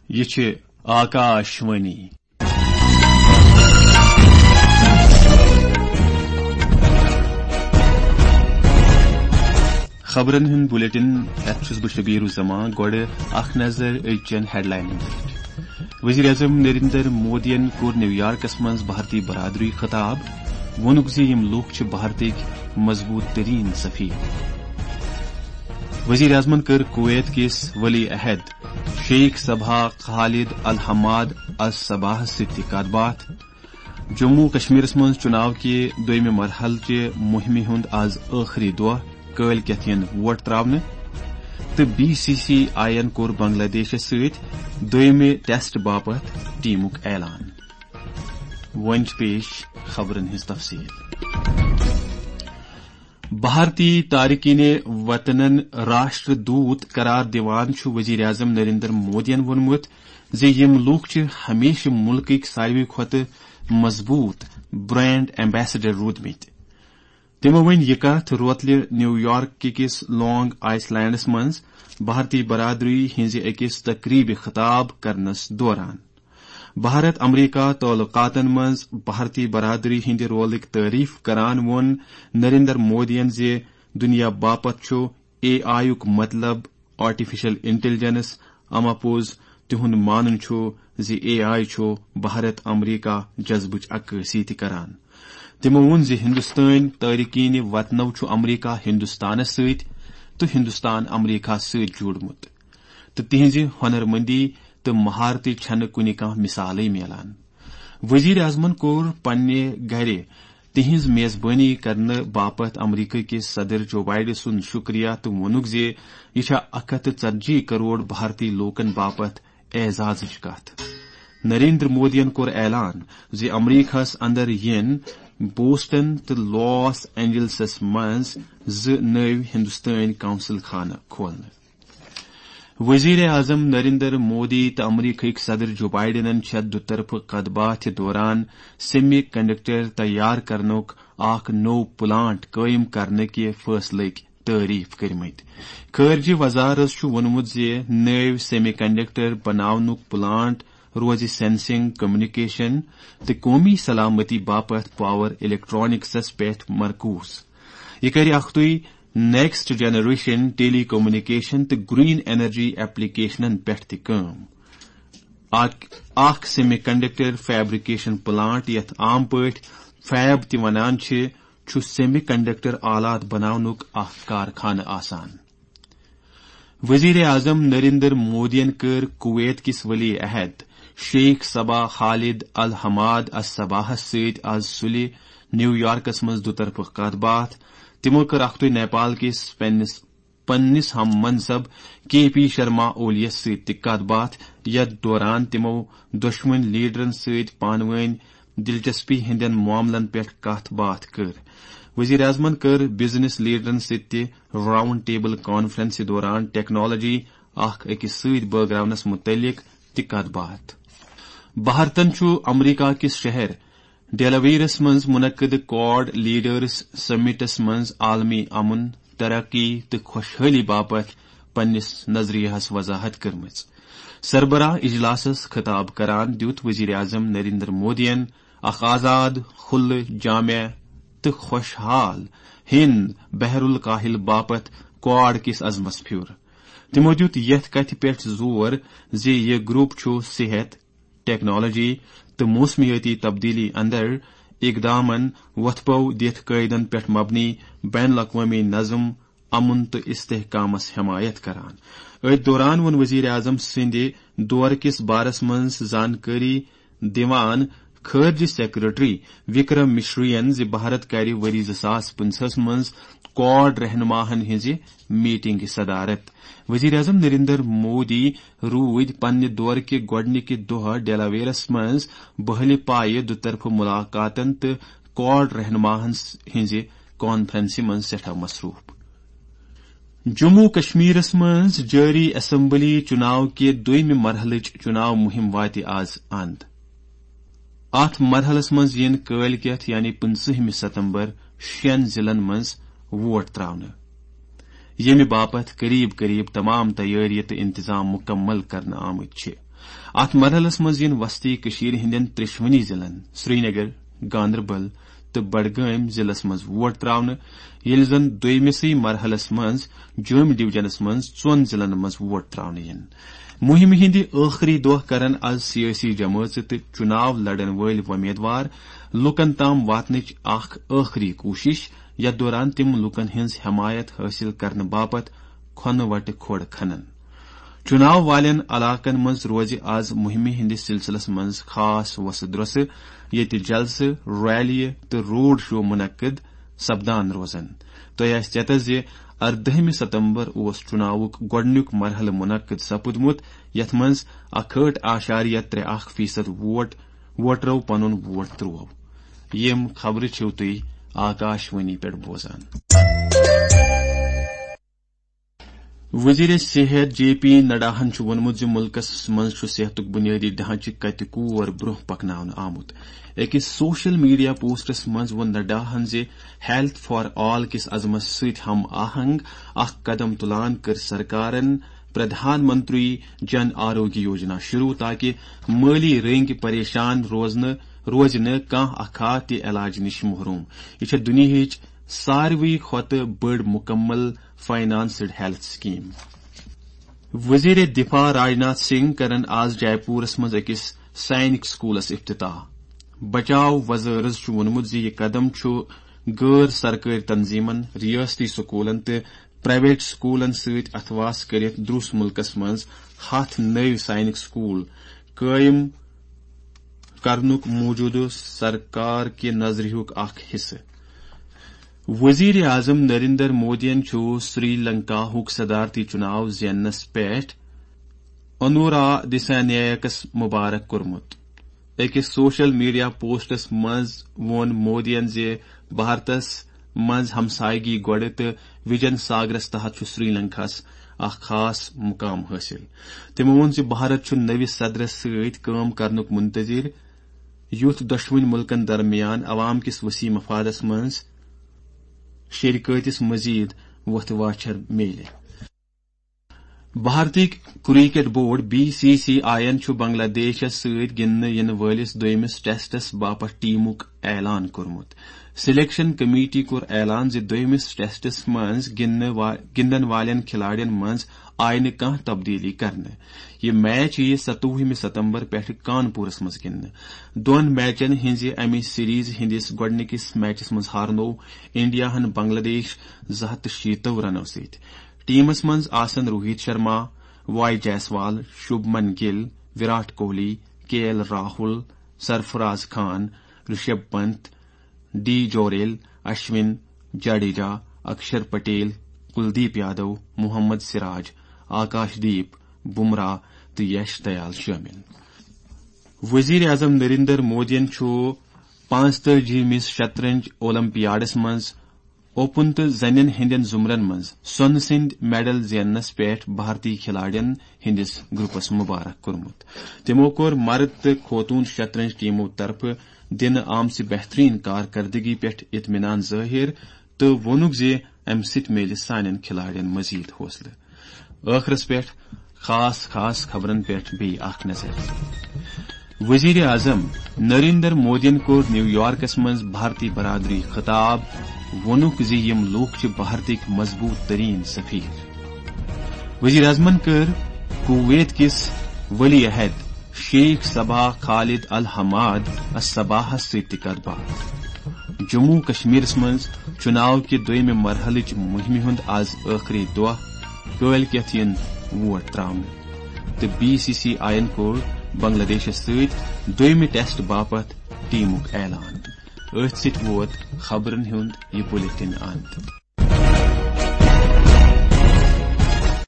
یہ چھ آکاشوانی خبرن ہند بلیٹن چھس بہ شبیر الزمان گوڑ اخ نظر أزچین ہیڈ لائنن پہ وزیر اعظم نریندر مودین کور نیو یارکس مز بھارتی برادری خطاب وونک زِ یم لوک چھ بھارتک مضبوط ترین سفیر وزیر اعظمن کر کویت کس ولی عہد شیخ صبا خالد الحماد الصباح ست کت بات جموں کشمیرس من چناو کے دویمہ مرحل چہ مہم ہند آز آخری دہ کل کت ووٹ تراون تو بی سی سی آئی ین کور بنگلہ دیش ست دویمہ ٹیسٹ باپت ٹیمک اعلان ون پیش خبرن ہز تفصیل بھارتی تارکین وطنن راشٹر دوت قرار دیوان چھ وزیر اعظم نریندر مودین وونمت زِ یم لوک چھ ہمیشہ ملکک ساروی کھوتہ مضبوط برانڈ ایمبیسڈر رودمت تمو ون یہ کت روتلہ نیو یارک کس لانگ آئس لینڈس مز بھارتی برادری ہز اکس تقریب خطاب کرنس دوران بھارت امریکہ تعلقاتن مز بھارتی برادری ہند رولک تعریف کران وون نریندر مودین زِ دنیا باپت چھ اے آئی یک مطلب آرٹیفیشل انٹیلیجنس اما پوز تہند مانن چھ زِ اے آئی چھ بھارت امریکہ جذبچ عکاسی تہ کران تمو وون زِ ہندوستان تارکین وطنو چھ امریکہ ہندوستانس ست تو ہندوستان امریکہ ست جوڑمت تو تہذ ہنر مندی تو مہارت چھن کن کھانا مثال میلان وزیر اعظمن کور پنہ گھر تہذ میزبانی کرنے باپت امریکہ کس صدر جو بائیڈن سن شکریہ تو وونک زِ یہ 140 کروڑ بھارتی لوکن باپت اعزازچ کت نریندر مودین کور اعلان زِ امریکہس اندر ین بوسٹن تو لاس اینجلسس مز 2 نو ہندوستانی کونسل خانہ کھولنے وزیر اعظم نریندر مودی تو امریکہ صدر جو بائیڈن دوطرفہ کت باتھ دوران سیمی کنڈکٹر تیار کرنک اخ نو پلانٹ قائم کرنے کے فیصلک تعریف کرمت خارجہ وزارت وونمت زِ نو سیمی کنڈکٹر بناونک پلانٹ روز سینسنگ کمیونیکیشن تو قومی سلامتی باپت پاور الیکٹرانکسس پہ مرکوز یہ کر اختوی نیکسٹ جنریشن ٹیلی کمیونیکیشن تو گرین انرجی ایپلیکیشنن پہ اخ سیمی کنڈکٹر فیبریکیشن پلانٹ یت عام پٲٹھۍ فیب تہ ونان چھ سیمی کنڈکٹر آلات بناونک اخ کارخانہ آسان وزیر اعظم نریندر مودین کر کویت کس ولی عہد شیخ صبا خالد الحماد الصباح ست آز سلہ نیو یارکس مز دوطرفہ کت بات تمو کر اختوی نیپال کس پنس ہم منصب کے پی شرما اولیس ست کت بات یتھ دوران تمو دشمن لیڈرن ست پانوین دلچسپی ہندین معاملن پہ کت بات کر وزیر اعظمن کر بزنس لیڈرن ست راؤنڈ ٹیبل کانفرنس دوران ٹیکنالوجی اخ أکس ست بٲگراونس متعلق تہ کت بات بھارتن امریکہ کس شہر ڈیلاویرس مز منعقد کوڈ لیڈرز سمٹس مز عالمی امن ترقی تو خوشحالی باپت پنس نظریہس وضاحت کرمز سربراہ اجلاسس خطاب کران دیت وزیر اعظم نریندر مودین اخ آزاد کھلہ جامع تو خوشحال ہند بحر الکاہل باپت کوڈ کس عزمس پھر تمو دیت یتھ کتھ پہ زور زِ یہ گروپ صحت ٹیکنالوجی تو موسمیاتی تبدیلی اندر اقدامن وتھبو دتھ قائدن پہ مبنی بین الاقوامی نظم امن تو استحکامس حمایت کران ات دوران ون وزیر اعظم سند دور کس بارس مز زانکاری دیوان خارجہ سیکرٹری وکرم مشرین زِ بھارت کر وری 2015 مز کوڈ رہنماہن ہز میٹنگ صدارت وزیر اعظم نریندر مودی رود پنہ دور کے گۄڈنِکہِ دۄہ ڈیلاویرس مز بہلہِ پایہ دوطرفہ ملاقاتن تو کوڈ رہنماہن ہز کانفرنسہِ مز سٹھاہ مصروف جموں کشمیرس مز جاری اسمبلی چناو کے دویمہ مرحلچ چناو مہم وات آز اند ات مرحلس مز ین کل کیت یعنی 15 ستمبر 6 ضلعن مز ووٹ تراؤن یمہ باپت قریب تمام تیاری تو انتظام مکمل کرنا آمت ات مرحلس مز ین وسطی کشیر ہندین ترشونی ضلعن سرینگر، گاندربل تو بڈگام ضلعس مز ووٹ تراؤن، یل زن دویمسے مرحلس مز جوم ڈویژنس مز 4 ضلعن مز ووٹ تراؤن ین۔ مہم ہند آخری دہ کرن آز سیاسی جماعت تو چناو لڑن ول امیدوار لوکن تام واتنچ اخ آخری کوشش، یتھ دوران تم لوکن ہنز حمایت حاصل کرنے باپت کھن وٹ کھوڑ کھنن۔ چناو والین علاقن مز روز آز مہم ہندس سلسلس مز خاص وسہ درسہ، یت جلسہ، ریلی تو روڈ شو منعقد سپدان روزن۔ تہ آسہ چتہ زِ 18 ستمبر اوس چناوک گۄڈنیُک مرحلہ منعقد سپدمت، یتھ مز 61.31% ووٹرو پنن ووٹ تروو۔ یم خبر چھو تُہۍ آکاشوانی پٮ۪ٹھ بوزان۔ وزیر صحت جے پی نڈاہن وونمت زِ ملکس مز صحتک بنیادی ڈھانچہ کتہ کور برونٛہہ پکناونہٕ آمت۔ أکس سوشل میڈیا پوسٹس مز وون نڈاہن زِ ہیلتھ فار آل کس عزمس سۭتۍ ہم آہنگ اخ قدم تلان کر سرکارن پردھان منتری جن آروگیہ یوجنا شروع تاکہ مالی رنگۍ پریشان روز نہٕ کانٛہہ اکھا تہِ علاج نش محروم۔ یہ دنیاہچ ساروی کھۄتہٕ بٔڑ مکمل فائنانسڈ ہیلتھ سکیم۔ وزیر دفاع راجناتھ سنگھ کرن آز جے پورس مز أکس سینک سکولس افتتاح۔ بچاو وزارت وونمت زِ یہ قدم چھُ غیر سرکاری تنظیمن، ریاستی سکولن تو پرائیویٹ سکولن سۭتۍ اتھواس کٔرتھ درُس ملکس مز 7 نٔوۍ سینک سکول قٲیم کرنُک موجودٕ سرکار کہِ نظریُک اکھ حصہٕ۔ وزیر اعظم نریندر مودین چھُ سری لنکاہُک صدارتی چُناو زیننس پٮ۪ٹھ انورا دسانیاکس مبارک کورمُت۔ أکس سوشل میڈیا پوسٹس مز وون مودین زِ بھارتس مز ہمسایگی گۄڈٕ تہٕ وجن ساگرس تحت چھُ سری لنکاہس اکھ خاص مقام حٲصل۔ تِمو ووٚن زِ بھارت چھُ نٔوِس صدرس سۭتۍ کٲم کرنُک منتظر یُتھ دۄشوٕنی مُلکن درمیان عوام کِس وسیع مفادس منٛز شرکٲتِس مزید وۄتھٕ واچھر میلہِ۔ بھارتٕکۍ کرکٹ بورڈ BCCI یَن چھُ بنگلہ دیشس سۭتۍ گِنٛدنہٕ یِنہٕ وٲلِس دوٚیمِس ٹیسٹس باپتھ ٹیمُک اعلان کوٚرمُت۔ سلیکشن کمیٹی کوٚر اعلان زِ دوٚیمِس ٹیسٹس منٛز گِنٛدن والٮ۪ن کھلاڑٮ۪ن منٛز آیہِ نہٕ کانٛہہ تبدیلی کرنہٕ۔ یہِ میچ یِیہِ 27 ستمبر پٮ۪ٹھٕ کانپوٗرس منٛز گِنٛدنہٕ۔ 2 میچن ہٕنٛزِ امہِ سیریز ہٕنٛدِس گۄڈنِکِس میچس منٛز ہارنوو انڈیاہن بنگلہ دیش 260 رنو سۭتۍ۔ ٹیمس منٛز آسن Rohit Sharma, Y Jaiswal, Shubman Gill, Virat Kohli, KL Rahul, Sarfaraz Khan, Rishabh Pant, D Jurel, Ashwin, Jadeja, Akshar Patel, Kuldeep Yadav, Mohammed Siraj, Akash Deep, Bumrah تو یش دیال شٲمِل۔ وزیر اعظم نریندر مودین چھُ 45 شطرنج اولمپیاڈس منٛز اوپن تو زنین ہندین زمرن مز سونہٕ سٕنٛدۍ میڈل زیننس پٮ۪ٹھ بھارتی کھلاڑین ہندس گروپس مبارک کورمُت۔ تِمو کوٚر مرد تہٕ خوتون شطرنج ٹیمو طرفہٕ دِنہٕ آمژِ بہتریٖن کارکردگی پٮ۪ٹھ اطمینان ظٲہِر تہٕ ووٚنُکھ زِ امہِ سۭتۍ میلہِ سانٮ۪ن کھلاڑین مزید حوصلہٕ۔ ٲخرس پٮ۪ٹھ خاص خبرن پٮ۪ٹھ بیٚیہِ اکھ نظر۔ وزیر اعظم نریندر مودین کوٚر نیو یارکس منٛز بھارتی برادری خطاب، ووٚنُکھ زِ یِم لوٗکھ چھِ بھارتٕکۍ مضبوٗط تریٖن سفیر۔ وزیر اعظمن کٔر کویت کِس ولی عہد شیخ صباح خالد الحماد الصباحس سۭتۍ تہِ کتھ باتھ۔ جموں کشمیرس منٛز چُناو کہِ دوٚیمہِ مرحلٕچ مُہمہِ ہُنٛد آز ٲخری دۄہ، کٲلۍکٮ۪تھ یِن ووٹ تراونہٕ تہٕ BCCI یَن کوٚر بنگلہ دیشس سۭتۍ دوٚیمہِ ٹیسٹ باپتھ ٹیمُک اعلان۔ أتھۍ سۭتۍ ووت خبرن ہُنٛد یہِ بُلیٹن انت۔